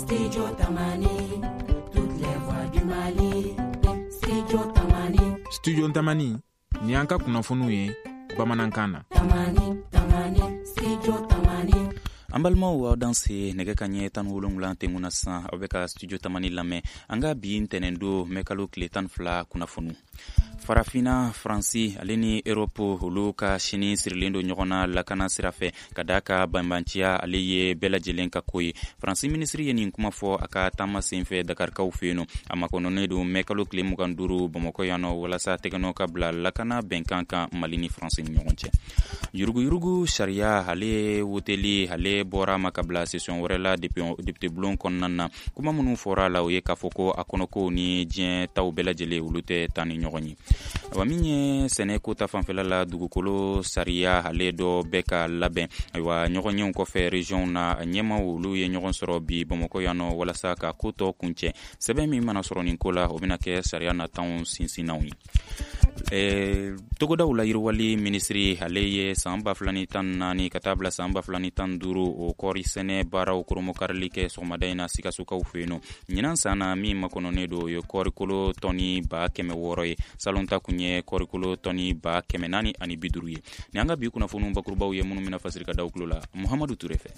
Studio Tamani, toutes les voix du Mali. Studio Tamani. Studio Tamani, ni anka kunnafoniw ye bamanankan na. Tamani, Studio Tamani. An balimaw aw danse nɛgɛ ka ɲɛ 17 tɛmuna sisan aw bɛ ka studio Tamani lamɛn. An ka bi ntɛnɛn don mɛ kalo tile 12 kunnafoni. Farafina Fransi ale ni Europe olu ka sini sirilen do ɲɔgɔn na lakana sira fɛ ka da ka banbanciya ale ye bɛɛ lajɛlen ka ko ye. Fransi ministri ye nin kuma fɔ a ka taama senfɛ Dakarikaw fɛ yen nɔ. A makɔnɔnen do mɛ kalo tile 25 Bamakɔ yan nɔ walasa tɛgɛnɔ ka bila lakana bɛnkan kan Mali ni Fransi ni ɲɔgɔn cɛ. Yuruguyurugu sariya ale woteli ale bɔra ma ka bila session wɛrɛ la député bulon kɔnɔna na. Kuma minnu fɔra la o ye k'a fɔ ko a kɔnɔko ni diɲɛ taw bɛɛ lajɛlen olu tɛ taa ni ɲɔgɔn ye. Wa min ye sɛnɛ ko ta fanfɛla la dugukolo sariya ale dɔ bɛ ka labɛn. Ayiwa ɲɔgɔnyew kɔfɛ région na ɲɛmaw olu ye ɲɔgɔn sɔrɔ bi Bamakɔ yan nɔ walasa ka ko tɔ kuncɛ. Sɛbɛn min mana sɔrɔ nin ko la o bɛna kɛ sariya natanw sinsinnaw ye. Togodaw la yiriwali ministri ale ye san 2014 ka taa bila san 2015 o kɔri sɛnɛ baaraw koromokarili kɛ sɔgɔmada in na Sikasokaw fɛ yen nɔ. Ɲinan san na min makɔnɔnen do ye kɔrikolo tɔni 600 ye. Salon ta kun ye kɔrikolo tɔni 450 ye. Ni an ka bi kunnafoniw bakurubaw ye minnu mina fasiri ka daw kulo la Muhammadu Ture fɛ.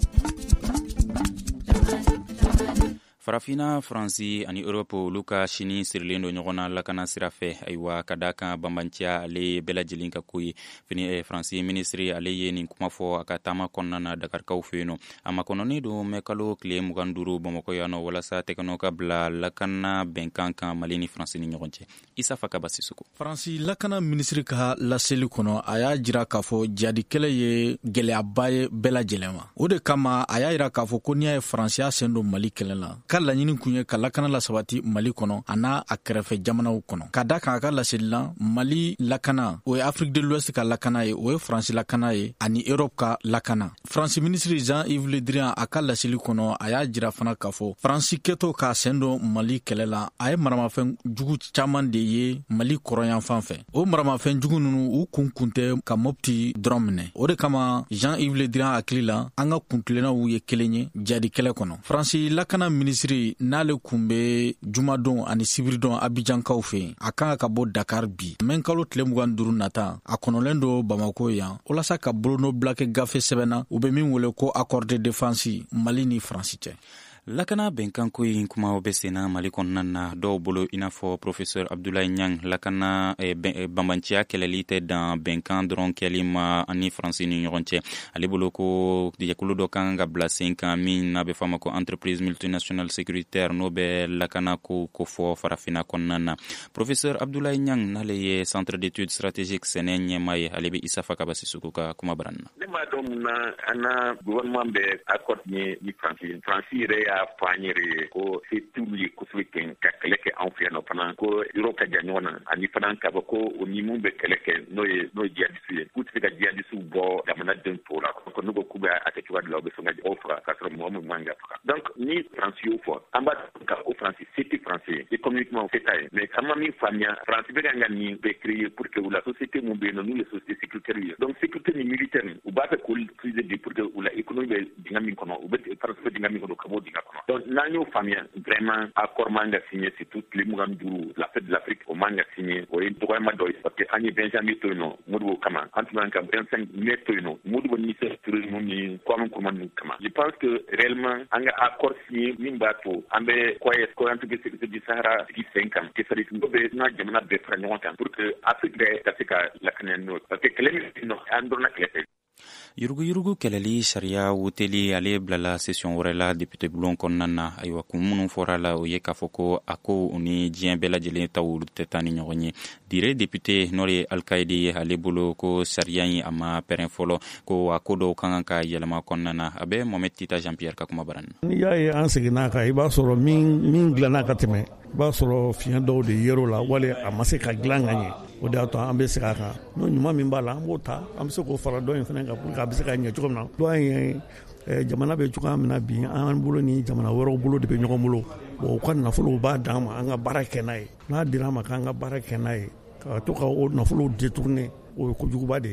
Farafina Fransi ani Europe olu ka sini sirilen do ɲɔgɔn na lakana sira fɛ. Ayiwa ka da kan banbanciya ale bɛɛ lajɛlen ka ko ye. Fransi ministri ale ye nin kuma fɔ a ka taama kɔnɔna na Dakarikaw fɛ yen nɔ. A makɔnɔnen do mɛ kalo tile 25 Bamakɔ yan nɔ walasa tɛgɛnɔ ka bila lakana bɛnkan kan Mali ni Fransi ni ɲɔgɔn cɛ. Isa Fakaba Sisoko. Fransi lakana ministri ka laseli kɔnɔ a y'a jira k'a fɔ jadikɛlɛ ye gɛlɛyaba ye bɛɛ lajɛlen ma. O de kama a y'a jira k'a fɔ ko n'i y'a ye Fransiya sen don Mali kɛlɛ la ka laɲini kun ye ka lakana la sabati Mali kɔnɔ a n'a a kɛrɛfɛ jamanaw kɔnɔ. Ka da kan a ka laseli la Mali lakana o ye Afrique de l'Ouest ka lakana ye, o ye Fransi lakana ye ani Europe ka lakana. Fransi ministre Jean-Yves Le Drian a ka laseli kɔnɔ a y'a jira fana k'a fɔ Fransi kɛtɔ ka sen don Mali kɛlɛ la a ye maramafɛn jugu caman de ye Mali kɔrɔyanfan fɛ. O maramafɛn jugu ninnu u kun tɛ ka Mopti dɔrɔn minɛ. O de kama Jean-Yves Le Drian hakili la an ka kuntilennaw ye kelen ye jadi kɛlɛ kɔnɔ. Fransi lakana ministre n'ale kun bɛ jumadon ani sibiridon Abidjankaw fɛ a kan ka bɔ Dakar bi. Mɛ kalo tile 25 nata a kɔnɔlen do Bamako yan walasa ka bolonɔ bila kɛ gafe sɛbɛnna u bɛ min wele ko accord de défense Mali ni Fransi cɛ. Lakana bɛnkanko in kumaw bɛ senna Mali kɔnɔna na dɔw bolo i n'a fɔ professeur Abdoulaye Niang lakana banbanciya kɛlɛli tɛ dan bɛnkan dɔrɔn kɛli ma ani Fransi ni ɲɔgɔn cɛ. Ale bolo ko jɛkulu dɔ kan ka bila sen kan min n'a bɛ fɔ a ma ko entreprise multinationale sécuritaire n'o bɛ lakana ko fɔ Farafina kɔnɔna na. Professeur Abdoulaye Niang n'ale ye centre d'études stratégiques sɛnɛ ɲɛma ye ale bɛ Isa Fakaba Sisoko ka kuma baran na. Ne m'a dɔn mun na an na gouvernement bɛ accord ni Fransi yɛrɛ y'a fɔ an yɛrɛ ko se t'ulu ye kosɛbɛ kɛ ka kɛlɛ kɛ anw fɛ yan nɔ fana ko yɔrɔ ka jan ɲɔgɔn na ani fana k'a fɔ ko o ni mun bɛ kɛlɛ kɛ n'o ye jihadiste ye k'u tɛ se ka jihadiste bɔ jamanadenw tɔw la ko n'u ko k'u bɛ a kɛ cogoya dɔ la u bɛ sɔn ka o faga k'a sɔrɔ mɔgɔ min man ka faga. Donc ni Fransi y'o fɔ an b'a dɔn ka o Fransi se tɛ Fransi ye économiquement c'est ça ye mais an ma min faamuya Fransi bɛ kan ka nin bɛɛ créer pour que u la société mun bɛ yen nɔ n'u ye société sécuritaire ye donc sécurité ni militaire u b'a fɛ k'olu utiliser de pour que u la économie bɛ dingɛ min kɔnɔ u bɛ Fransi bɛ dingɛ min kɔnɔ ka bɔ dingɛ kɔnɔ. Donc n'an y'o faamuya vraiment accord man ka signé surtout tile 25 la fête de l'Afrique o man ka signé o ye dɔgɔyama dɔ ye parce que an ye Benjamin to yen nɔ Modibo kama an tun ka 25 mai to yen nɔ Modibo ni ministère tourisme ni Kwame Nkrumah ninnu kama. Je pense que réellement an ka accord signé min b'a to an bɛ entreprise sécurité du Sahara sigi sen kan que ça dit n'o bɛ n ka jamana bɛɛ fara ɲɔgɔn kan pour que Afrique bɛɛ ka se ka lakana n'o parce que kɛlɛ min bɛ yen nɔ an dɔrɔnna kɛlɛ fɛ. Yuruguyurugu kɛlɛli sariya woteli ale bilala session wɛrɛ la député bulon kɔnɔna na. Ayiwa kun minnu fɔra la o ye k'a fɔ ko a ko u ni diɲɛ bɛɛ lajɛlen taw olu tɛ taa ni ɲɔgɔn ye. Dire député n'o ye Alkaidi ye ale bolo ko sariya in a ma pɛrɛn fɔlɔ ko a ko dɔw kan ka yɛlɛma kɔnɔna na. A bɛ Mohamed Tita Jean Pierre ka kuma baran na. N'i y'a ye an seginna kan i b'a sɔrɔ min dilanna ka tɛmɛ i b'a sɔrɔ fiɲɛ dɔw de yer'o la wali a ma se ka dilan ka ɲɛ. O de y'a to an bɛ segin a kan n'o ɲuman min b'a la an b'o ta an bɛ se k'o fara dɔ in fana kan pour que a bɛ se ka ɲɛ cogo min na. Dɔ in ye jamana bɛ cogoya min na bi an bolo ni jamana wɛrɛw bolo de bɛ ɲɔgɔn bolo u ka nafolow b'a d'an ma an ka baara kɛ n'a ye n'a dira an ma k'an ka baara kɛ n'a ye ka to ka o nafolow détourner o ye kojuguba de ye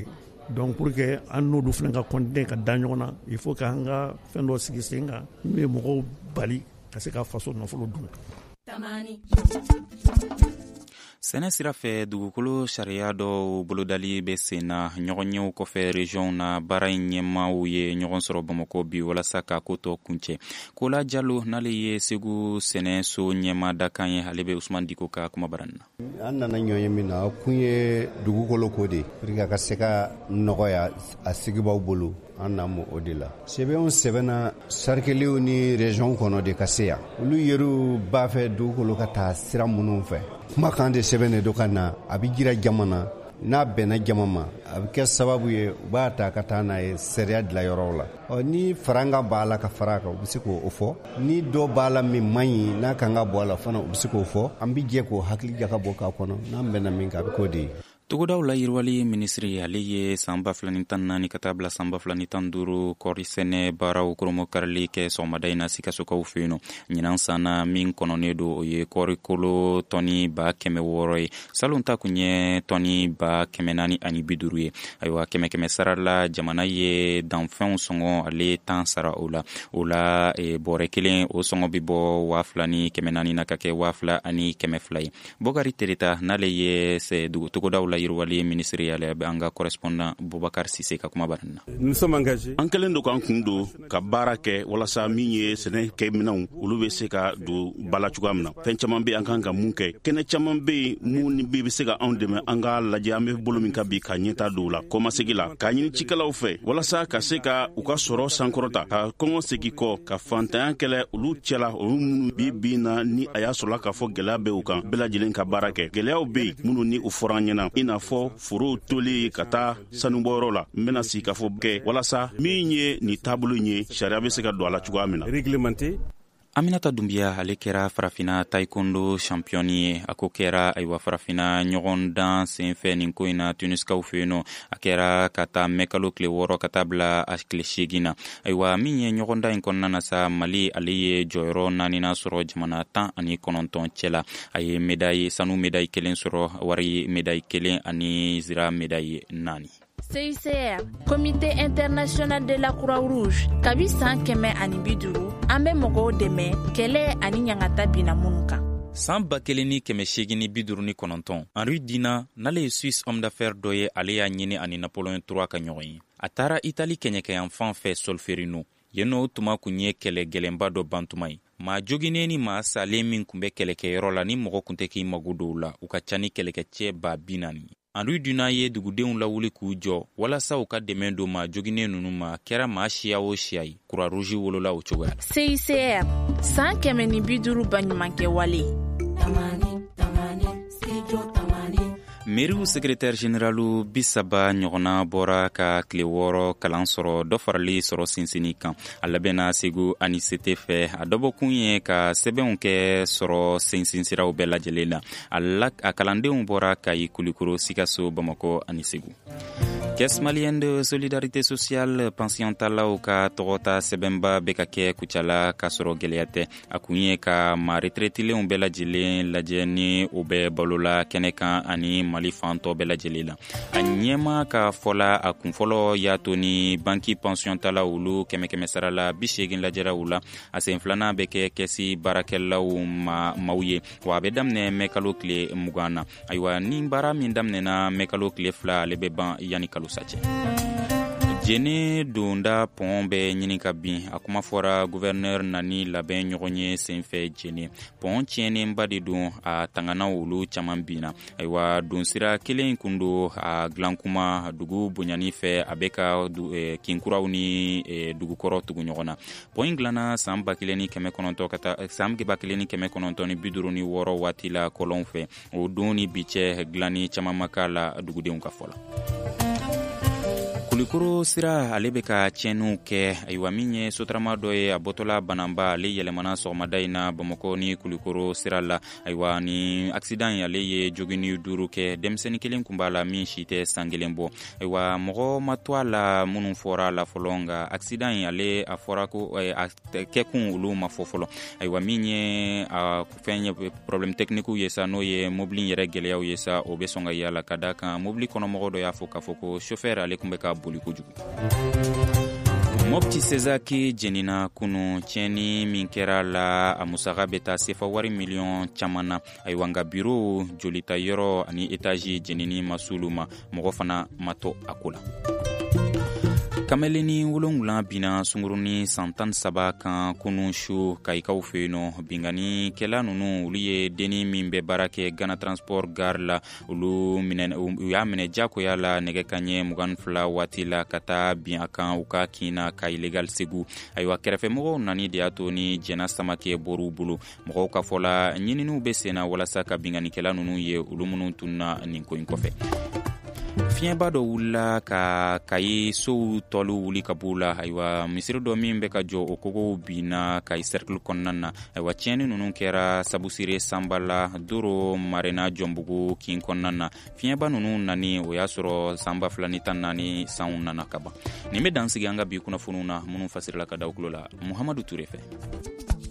donc pour que an n'olu fana ka continuer ka da ɲɔgɔn na il faut que an ka fɛn dɔ sigi sen kan min bɛ mɔgɔw bali ka se ka faso nafolo dun. sɛnɛ sira fɛ dugukolo sariya dɔw bolodali bɛ sen na ɲɔgɔn ɲɛw kɔfɛ region na baara ɲɛmaaw ye ɲɔgɔn sɔrɔ Bamako bi walasa ka ko tɔ kuncɛ. Kola Jalo n'ale ye Segu sɛnɛ so ɲɛmaa dakan ye ale bɛ Usman Diko ka kuma baran na. An nana ɲɔgɔn ye min na kun ye dugukolo ko de pour que a ka se ka nɔgɔya a sigibaw bolo an na mo o de la. Sɛbɛnw sɛbɛnna sarikeliw ni region kɔnɔ de ka se yan. Olu yeru b'a fɛ dugukolo ka taa sira minnu fɛ. Kumakan de sɛbɛn de do ka na a bɛ jira jama na n'a bɛnna jama ma a bɛ kɛ sababu ye u b'a ta ka taa n'a ye sariya dilayɔrɔw la. Ni faranga b'a la ka fara kan u bɛ se k'o fɔ ni dɔ b'a la min man ɲi n'a kan ka bɔ a la fana u bɛ se k'o fɔ an bɛ jɛ k'o hakili jaka bɔ k'a kɔnɔ n'an bɛnna min kan a bɛ k'o de ye. Togodaw la yiriwali minisiri ale ye san 2014 ka taa bila san 2015 kɔɔri sɛnɛ baaraw koromo karili kɛ sɔgɔmada in na Sikasokaw fɛ yen nɔ. Ɲinan san na min kɔnɔnen don o ye kɔɔri kolo tɔni 600 ye. Salon ta kun ye tɔni 450 ye. Ayiwa 100 sara la jamana ye danfɛnw sɔngɔ ale 10 sara o la. O la bɔrɛ kelen o sɔngɔ bi bɔ 2,400 na ka kɛ 2,200 ye. Bokari Tereta n'ale ye togodaw la yiriwali ministériel an ka correspondant Boubacar Sise ka kuma baran na. Nous sommes engagés. An kelen do kan kun do ka baara kɛ walasa min ye sɛnɛ kɛ minɛnw olu bɛ se ka don bala cogoya min na. Fɛn caman bɛ an kan ka mun kɛ. Kɛnɛ caman bɛ mun bɛ se ka anw dɛmɛ an ka lajɛ an bɛ bolo min ka bi ka ɲɛta don la. Kɔmasegi la ka ɲini cikɛlaw fɛ walasa ka se ka u ka sɔrɔ sankɔrɔta ka kɔngɔ segi kɔ ka fantanya kɛlɛ olu cɛla olu minnu bi na ni a y'a sɔrɔ k'a fɔ gɛlɛya bɛ u kan bɛɛ lajɛlen ka baara kɛ. Gɛlɛyaw bɛ yen minnu ni u fɔra an ɲɛna i n'a fɔ foro toli ka taa sanubɔyɔrɔ la n bɛna sigi ka fɔ kɛ walasa min ye nin taabolo ye sariya bɛ se ka don a la cogoya min na. Aminata Dumbiya ale kɛra farafina taekwondo champion ye. A ko kɛra ayiwa farafina ɲɔgɔn dan senfɛ nin ko in na Tuniskaw fɛ yen nɔ. A kɛra ka taa mɛkalo tile 6 ka taa bila a tile 8 na. Ayiwa min ye ɲɔgɔn dan in kɔnɔna na sa Mali ale ye jɔyɔrɔ 4 sɔrɔ jamana 19 cɛ la. A ye sanu médaille 1 sɔrɔ, wari médaille 1 ani zira médaille 4. CICR, Comité international de la Croix-Rouge, kabi san 150 an bɛ mɔgɔw dɛmɛ kɛlɛ ani ɲangata bina minnu kan. San 1859 Henri Dina n'ale ye Suisse homme d'affaires dɔ ye ale y'a ɲini ani Napoléon III ka ɲɔgɔn ye. A taara Itali kɛɲɛkɛyan fan fɛ Solferino. Yennɔ tuma kun ye kɛlɛ gɛlɛnba dɔ bantuma ye. Maa joginnen ni maa salen min kun bɛ kɛlɛkɛyɔrɔ la ni mɔgɔ kun tɛ k'i mago dɔw la u ka ca ni kɛlɛkɛcɛ 40,000 ye. Henri Duna ye dugudenw lawuli k'u jɔ walasa u ka dɛmɛ don maa joginnen ninnu ma kɛra maa siya o siya ye. Croix-Rouge wolola o cogoya la. CICR san 150 baɲumankɛ wale. Mairie secrétaire généralu 30 ɲɔgɔnna bɔra ka tile 6 kalan sɔrɔ dɔ farali sɔrɔ sinsinni kan. A labɛnna Segu ani Sete fɛ. A dɔbɔkun ye ka sɛbɛnw kɛ sɔrɔ sinsinsiraw bɛɛ lajɛlen na. A kalandenw bɔra Kayi, Kulikoro, Sikaso, Bamako ani Segu. Caisse malienne de solidarité sociale pensionnatalaw ka tɔgɔta sɛbɛnba bɛ ka kɛ kucala ka sɔrɔ gɛlɛya tɛ. A kun ye ka maa retraitilenw bɛɛ lajɛlen lajɛ ni o bɛ balola kɛnɛ kan ani Mali fantɔ bɛɛ lajɛlen la. A ɲɛma ka fɔla a kunfɔlɔ y'a to ni banki pensionnatalaw olu 100 sara la 80 lajɛra u la. A sen filanan bɛ kɛ kɛsi baarakɛlaw maaw ye wa a bɛ daminɛ mɛkalo tile 20 na. Ayiwa ni baara min daminɛna mɛkalo tile 2 ale bɛ ban yani kalo sace. Jene donda pɔn bɛ ɲini ka bin. A kuma fɔra gouverneur nani labɛn ɲɔgɔn ye senfɛ Jene. Pɔn tiɲɛnenba de don a tangana olu caman binna. Ayiwa donsira kelen kun do a dilan kuma dugu bonyani fɛ a bɛ ka kinkuraw ni dugukɔrɔ tugu ɲɔgɔn na. Pɔn dilanna san 1900 ka taa san 1956 waati la kɔlɔn fɛ. O don ni bi cɛ dilanni caman ma k'a la dugudenw ka fɔ la. kulikoro sira ale be ka tiɲɛniw kɛ ayiwa min ye sotarama dɔ ye a bɔtɔla bananba ale yɛlɛmana sɔgɔmada in na Bamakɔ ni kulikoro sira la ayiwa ni accident ye ale ye jogini 5 kɛ denmisɛnnin kelen kun b'a la min si tɛ san kelen bɔ ayiwa mɔgɔ ma to a la minnu fɔra la fɔlɔ nka accident ye ale a fɔra ko a kɛkun olu ma fɔ fɔlɔ ayiwa min ye fɛn ye problème technique ye sa n'o ye mobili yɛrɛ gɛlɛyaw ye sa o be sɔn ka yala ka da kan mobili kɔnɔmɔgɔ dɔ y'a fɔ k'a fɔ ko chauffeur ale kun bɛ ka boli kojugu. Mopti Sezaki jenina kunu tiɲɛni min kɛra la a musaka bɛ taa sefa wari miliyɔn caman na ayiwa nka biro jolita yɔrɔ ani étage jenini masulu ma mɔgɔ fana ma to a ko la. Kameleni 7 bina sunguruni san 13 kan kunu su kayikaw fɛ yen nɔ bingani kɛla nunu olu ye deni min bɛ baara kɛ Ghana Transport Gare la olu y'a minɛ jakoya la nɛgɛ kanɲɛ 22 waati la ka taa bin a kan u ka kina ka illegal segu ayiwa kɛrɛfɛmɔgɔw nani de y'a to ni jɛna samakɛ bɔr'u bolo mɔgɔw ka fɔ la ɲininiw bɛ senna walasa ka binganikɛla nunu ye olu minnu tunna nin ko in kɔfɛ. Fiɲɛba dɔ wulila ka kayi sow tɔlu wuli ka b'u la ayiwa misiri dɔ min bɛ ka jɔ o kogow binna kayi cercle kɔnɔna na ayiwa tiɲɛni ninnu kɛra sabusire sanbala doro marena jɔnbugu kin kɔnɔna na fiɲɛba ninnu nani o y'a sɔrɔ sanba 2014 sanw nana ka ban nin bɛ dansigi an ka bi kunnafoniw na minnu fasirila ka da u tulo la Muhamadu Ture fɛ.